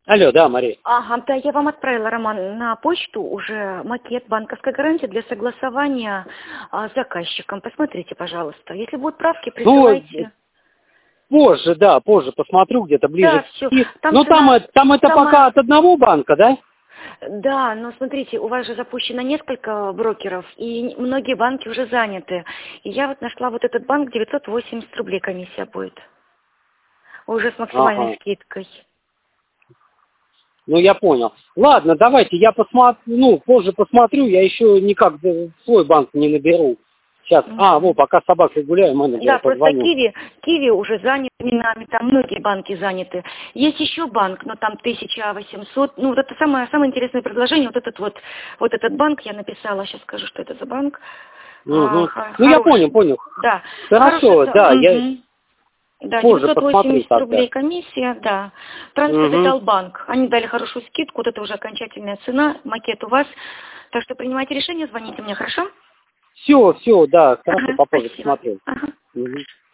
Алло, да, Мария. Ага, да, я вам отправила, Роман, на почту уже макет банковской гарантии для согласования с заказчиком. Посмотрите, пожалуйста. Если будут правки, Ну, присылайте. позже, да, позже посмотрю, где-то ближе Да, к все. 5. Там Ну, цена там это пока самая... от одного банка, да? Да, но смотрите, у вас же запущено несколько брокеров, и многие банки уже заняты. И я вот нашла вот этот банк, 980 рублей комиссия будет. Уже с максимальной Ага. скидкой. Ну, я понял. Ладно, давайте, я посмотрю, позже посмотрю, я еще никак свой банк не наберу. Сейчас, Мгм. пока с собакой гуляю, менеджеру Да, просто позвоню. Киви уже занят не нами, там многие банки заняты. Есть еще банк, но там 1800. Ну, вот это самое интересное предложение. Вот этот банк я написала, сейчас скажу, что это за банк. Угу. Ну, я Хороший. понял. Да, хороший. Хорошо, да, я Мгм. Да, позже посмотрю 980 тогда. рублей комиссия, да. Угу. Транскапитал банк. Они дали хорошую скидку, вот это уже окончательная цена, макет у вас. Так что принимайте решение, звоните мне, хорошо? Все, да, хорошо, Ага, попозже спасибо. посмотрю. Ага. Угу.